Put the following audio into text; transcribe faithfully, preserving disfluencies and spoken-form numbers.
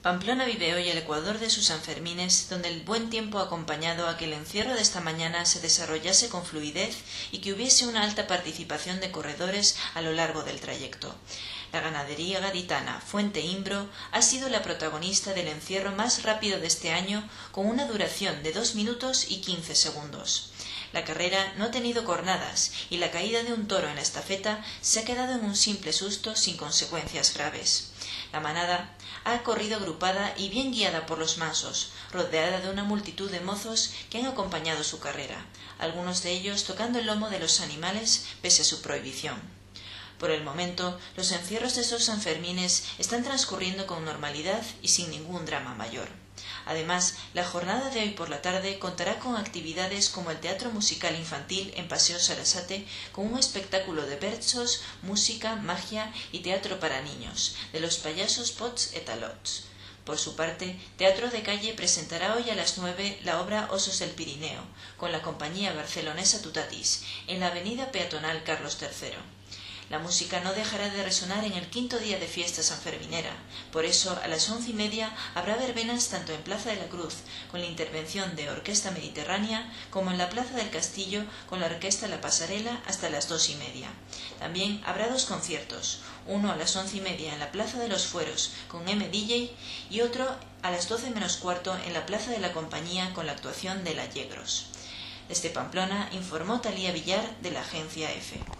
Pamplona vive hoy el Ecuador de sus Sanfermines, donde el buen tiempo ha acompañado a que el encierro de esta mañana se desarrollase con fluidez y que hubiese una alta participación de corredores a lo largo del trayecto. La ganadería gaditana Fuente Imbro ha sido la protagonista del encierro más rápido de este año, con una duración de dos minutos y quince segundos. La carrera no ha tenido cornadas y la caída de un toro en la estafeta se ha quedado en un simple susto sin consecuencias graves. La manada ha corrido agrupada y bien guiada por los mansos, rodeada de una multitud de mozos que han acompañado su carrera, algunos de ellos tocando el lomo de los animales pese a su prohibición. Por el momento, los encierros de estos Sanfermines están transcurriendo con normalidad y sin ningún drama mayor. Además, la jornada de hoy por la tarde contará con actividades como el teatro musical infantil en Paseo Sarasate, con un espectáculo de versos, música, magia y teatro para niños, de los payasos Pots et Alots. Por su parte, Teatro de Calle presentará hoy a las nueve la obra Osos del Pirineo, con la compañía barcelonesa Tutatis, en la avenida peatonal Carlos tercero. La música no dejará de resonar en el quinto día de fiesta sanferminera. Por eso, a las once y media habrá verbenas tanto en Plaza de la Cruz, con la intervención de Orquesta Mediterránea, como en la Plaza del Castillo, con la Orquesta La Pasarela, hasta las dos y media. También habrá dos conciertos, uno a las once y media en la Plaza de los Fueros, con M D J, y otro a las doce menos cuarto en la Plaza de la Compañía, con la actuación de La Yegros. Desde Pamplona informó Talía Villar, de la agencia EFE.